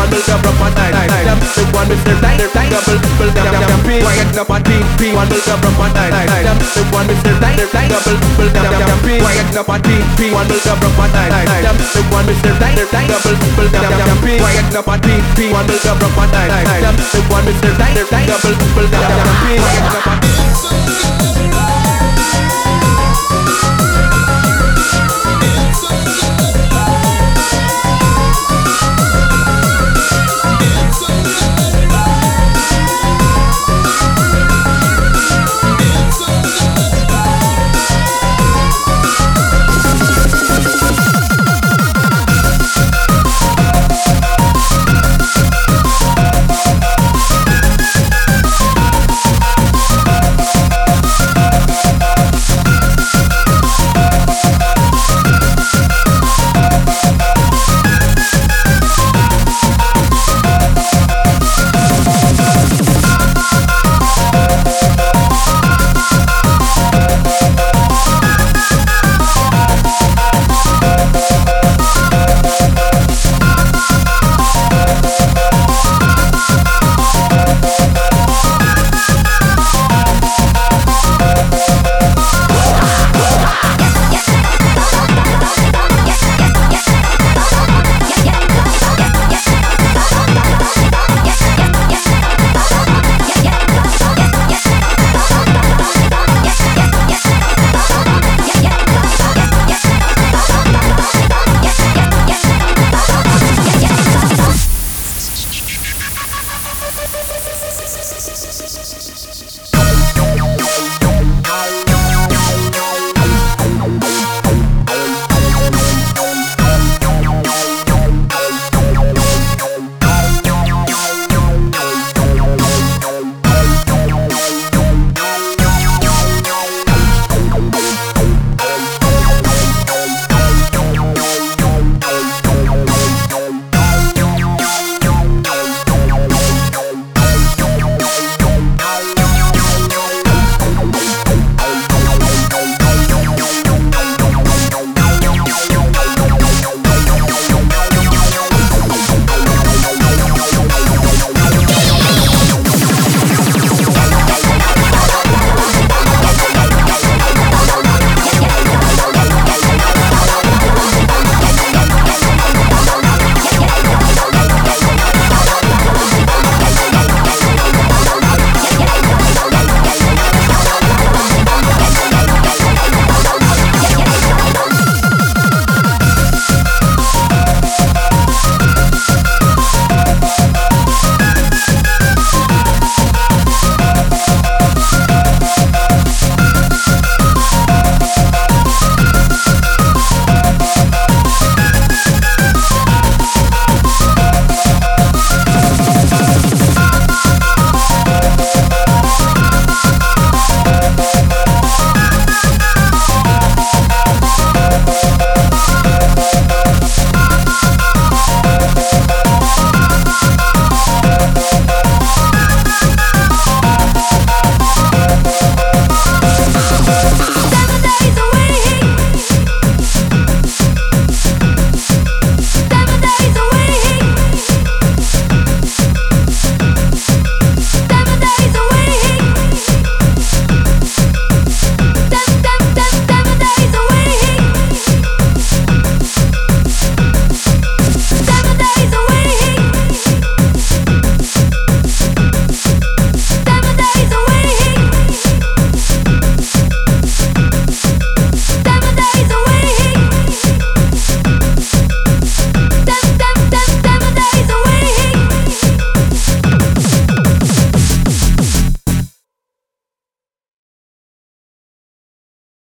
double double one night. Them the one with the double double P. Quiet up on P. One double double one night. Them the one with the double double P. Quiet up on P. One double double one night. Them the one with the double double P. Quiet up on P. One double double one night. Them the one with the double double P. Quiet up on